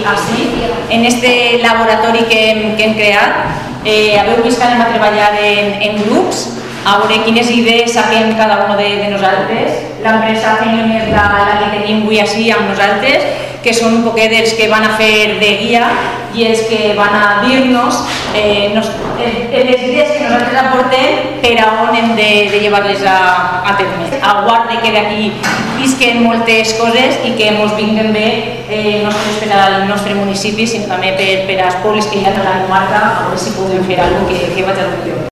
així, en este laboratori que hem creat. Haveu vist que anem a treballar en grups, a veure quines idees saquem cada un de nosaltres. L'empresa Fenion és la que tenim avui així amb nosaltres, que són un poquet els que van a fer de guia i els que van a dir-nos les idees que nosaltres aportem per a on hem de llevar-les a terme. Aguarde que d'aquí visquen moltes coses i que ens vinguen bé no només per al nostre municipi, sinó també per als pobles que hi ha a la comarca, a veure si podem fer alguna cosa que vaig a millor.